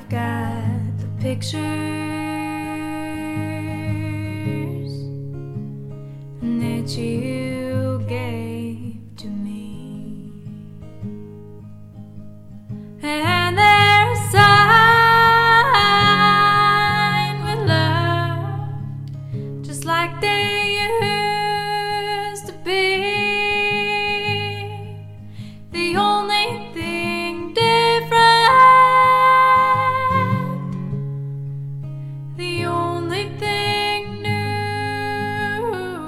I've got the pictures that you gave to me, and they're signed with love, just like they used to be. The only thing different, the only thing new,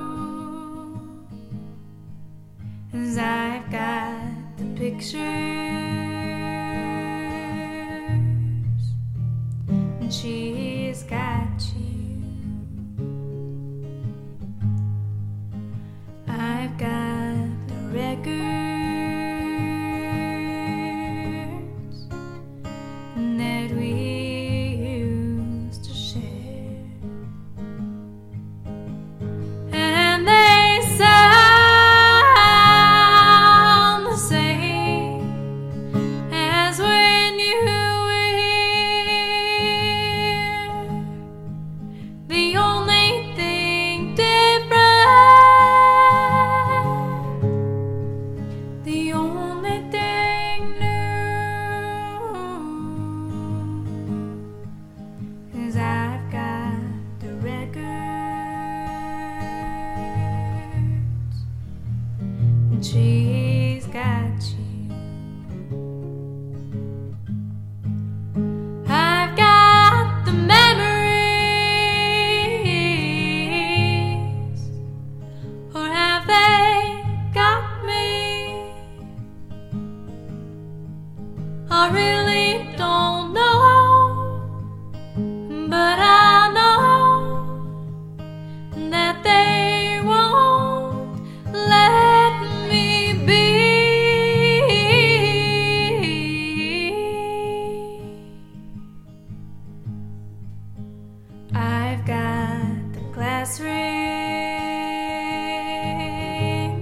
is I've got the pictures and she's got you. I've got the records that we used to share, and they sound the same as when you were here. The only thing different, the only thing new, is I've got the records and she's got you. I've got the memories, or have they got me? I really don't know, but I know that they won't let me be. I've got the glass ring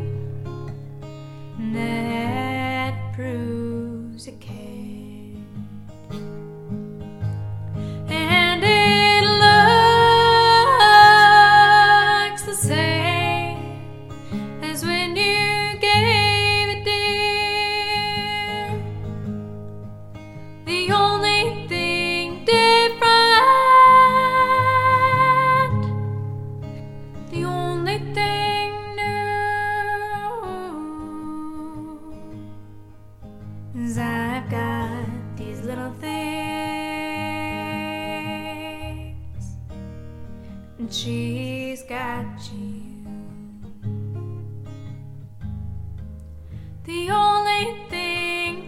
that proves you care, and it looks the same as when you gave it, dear. The only thing different, the only thing new, is I've got these little things and she's got you. The only thing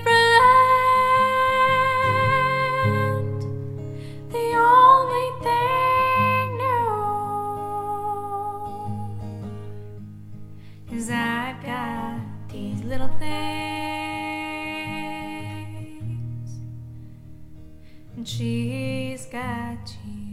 different, the only thing new, is I've got these little things and she's got you.